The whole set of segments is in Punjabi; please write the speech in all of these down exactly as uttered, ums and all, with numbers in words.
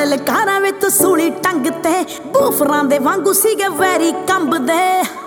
ਲਲਕਾਰਾਂ ਵੇ ਤੂੰ ਸੂਲੀ ਟੰਗ ਤੇ ਬੂਫਰਾਂ ਦੇ ਵਾਂਗੂ ਸੀਗੇ ਵੈਰੀ ਕੰਬਦੇ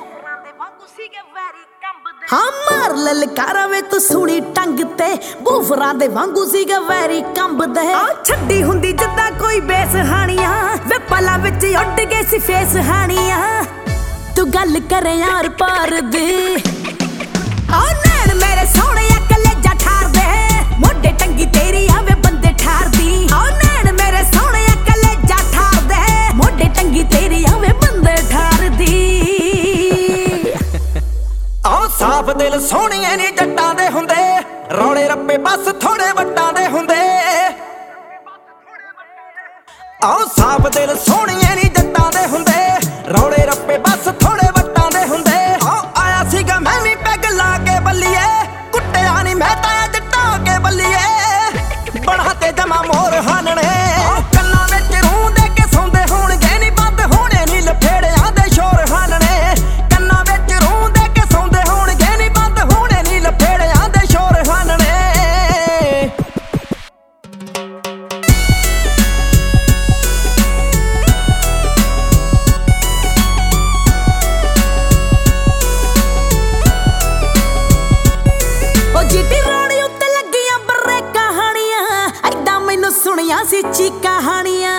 ਹਾਂ ਮਾਰ ਲਲਕਾਰਾਂ ਵੇ ਤੂੰ ਸੂਲੀ ਟੰਗ ਤੇ ਬੂਫਰਾਂ ਦੇ ਵਾਂਗੂ ਸੀਗੇ ਵੈਰੀ ਕੰਬਦੇ ਆ ਛੱਡੀ ਹੁੰਦੀ ਜਿੱਦਾਂ ਕੋਈ ਬੇਸ ਹਾਣੀਆਂ ਵੇ ਪਲਾਂ ਵਿੱਚ ਉੱਡ ਗਏ ਸੀ ਫੇਸ ਹਾਣੀਆਂ ਤੂੰ ਗੱਲ ਕਰੇ ਯਾਰ ਪਾਰ ਦੀ ਆ ਨੈਣ ਮੇਰੇ ਸੋਹਣਿਆ ਕਲੇਜਾ ਠਾਰਦੇ ਮੋਢੇ ਟੰਗੀ ਤੇਰੀ ਆਵੇ ਬੰਦੇ ਠਾਰਦੀ ਆ ਨੈਣ ਮੇਰੇ ਸੋਹਣਿਆ ਕਲੇਜਾ ਠਾਰਦੇ ਮੋਢੇ ਟੰਗੀ ਤੇਰੀ ਆਵੇ ਬੰਦੇ ਠਾਰਦੀ ਆ ਸਾਫ ਦਿਲ ਸੋਹਣੀਏ ਨੀ ਜੱਟਾਂ ਦੇ ਹੁੰਦੇ ਰੌਲੇ ਰੱਪੇ ਬਸ ਥੋੜੇ ਵੱਟਾਂ ਦੇ ਹੁੰਦੇ ਆ ਸਾਫ ਦਿਲ ਸੋਹਣੀਏ ਨੀ ਜੱਟਾਂ ਦੇ ਹੁੰਦੇ ਰੌਲੇ ਰੱਪੇ ਬਸ ਥੋੜੇ ਵੱਟਾਂ ਦੇ ਹੁੰਦੇ ਆ ਆਇਆ ਸੀਗਾ ਮੈਂ ਵੀ ਪੈਗ ਲਾ ਕੇ ਬੱਲੀਏ ਕੁੱਟਿਆ ਨੀ ਮੈਂ ਤਾਂ ਜੱਟਾਂ ਕੇ ਬੱਲੀਏ ਬਣਾ ਤੇ ਜਮਾ ਮੋਰ ਹਾਨਣੇ ਕੰਨਾਂ ਵਿੱਚ ਰੂਹ ਦੇ ਕੇ ਸੌਂਦੇ ਹੋਣਗੇ ਨੀ ਬੰਦ ਹੋਣੇ ਨੀ ਲਫੇੜਿਆਂ ਦੇ ਸ਼ੋਰ ਹਾਨਣੇ ਕੰਨਾਂ ਵਿੱਚ ਰੂਹ ਦੇ ਕੇ ਸੌਂਦੇ ਹੋਣਗੇ ਨੀ ਬੰਦ ਹੋਣੇ ਨੀ ਲਫੇੜਿਆਂ ਦੇ ਸ਼ੋਰ ਹਾਨਣੇ ਸੁਣੀਆਂ ਸੀ ਚੀਕਾਂ ਹਾਣੀਆਂ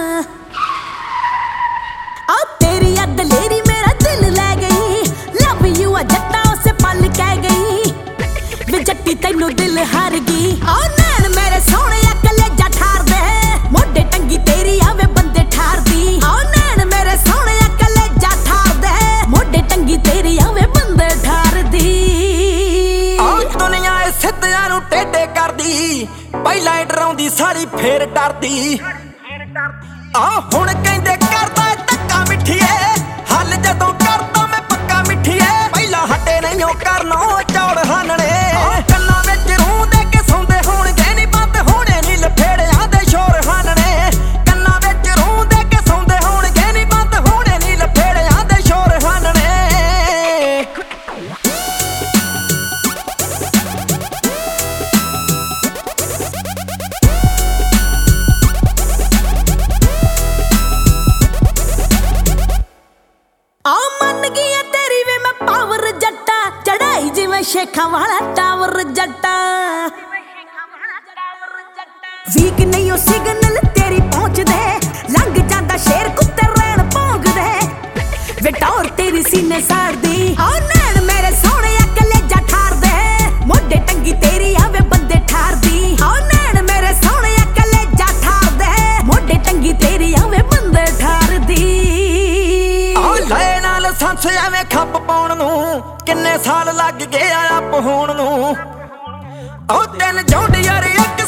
ਆ ਤੇਰੀ ਆ ਦਲੇਰੀ ਮੇਰਾ ਦਿਲ ਲੈ ਗਈ ਲਵ ਯੂ ਆ ਜੱਟਾਂ ਉਸੇ ਪਲ ਕਹਿ ਗਈ ਵੇ ਜੱਟੀ ਤੈਨੂੰ ਦਿਲ ਹਾਰ ਗਈ ਆ ਨੈਣ ਮੇਰੇ ਸੋਹਣਿਆ ਕਲੇਜਾ ਠਾਰਦੇ ਮੋਢੇ ਟੰਗੀ ਤੇਰੀ ਆਵੇ ਬੰਦੇ ਠਾਰਦੀ ਆ ਨੈਣ ਮੇਰੇ ਸੋਹਣਿਆ ਕਲੇਜਾ ਠਾਰਦੇ ਮੋਢੇ ਟੰਗੀ ਤੇਰੀ ਆਵੇ ਬੰਦੇ ਠਾਰਦੀ ਆ ਦੁਨੀਆ ਇਹ ਸਿੱਧਿਆਂ ਨੂੰ ਟੇਢੇ ਕਰਦੀ ਪਹਿਲਾਂ ਹੀ ਡਰਾਉਂਦੀ ਸਾਲੀ ਫੇਰ ਡਰਦੀ ਆ ਹੁਣ ਕਹਿੰਦੇ ਕਰਦਾ ਧੱਕਾ ਮਿੱਠੀਏ ਹੱਲ ਜਦੋਂ ਕਰਦਾ ਮੈਂ ਪੱਕਾ ਮਿੱਠੀਏ ਪਹਿਲਾਂ ਹਟੇ ਨਹੀਂ ਉਹ ਕਰਨੋਂ ਚੌੜ ਹਾਨਣੇ ਕੰਨਾਂ ਵਿੱਚ ਰੂਹ ਦੇ ਕੇ ਸੌਂਦੇ ਹੋਣਗੇ ਨੀ ਬੰਦ ਹੋਣੇ ਨੀ ਲਫੇੜਿਆਂ ਦੇ ਸ਼ੋਰ ਹਾਨਣੇ ਕੰਨਾਂ ਵਿੱਚ ਰੂਹ ਦੇ ਕੇ ਸੌਂਦੇ ਹੋਣਗੇ ਨੀ ਬੰਦ ਹੋਣੇ ਨੀ ਲਫੇੜਿਆਂ ਦੇ ਸ਼ੋਰ ਹਾਨਣੇ ਆ ਮੰਨ ਗਈਆਂ ਤੇਰੀ ਵੇ ਮੈਂ ਪਾਵਰ ਜੱਟਾ ਚੜਾਈ ਜਿਵੇਂ ਸ਼ੇਖਾਂ ਵਾਲਾ ਟਾਵਰ ਜੱਟਾ ਵੀਕ ਨਹੀਂ ਉਹ ਸਿਗਨਲ ਤੇਰੀ ਪਹੁੰਚਦੇ ਲੰਘ ਜਾਂਦਾ ਸ਼ੇਰ ਕੁੱਤੇ ਰੈਣ ਭੌਂਕਦੇ ਵੇ ਟੌਰ ਤੇਰੀ ਸੀਨੇ ਸਾੜਦੀ ਆ ਨੈਣ ਮੇਰੇ ਸੋਹਣਿਆ ਕਲੇਜਾ ਠਾਰਦੇ ਮੋਢੇ ਟੰਗੀ ਤੇਰੀ ਆਵੇ ਬੰਦੇ ਠਾਰਦੀ ਆ ਨੈਣ ਮੇਰੇ ਸੋਹਣਿਆ ਕਲੇਜਾ ਠਾਰਦੇ ਮੋਢੇ ਟੰਗੀ ਤੇਰੀ ਆਵੇ ਬੰਦੇ ਠਾਰਦੀ ਲੈ ਨਾਲ ਸੰਸ ਐਵੇਂ ਖੱਪ ਪਾਉਣ ਨੂੰ ਕਿੰਨੇ ਸਾਲ ਲੱਗ ਗਏ ਆਪ ਹੋਣ ਨੂੰ ਉਹ ਦਿਨ ਝੋਂਡ ਯਾਰ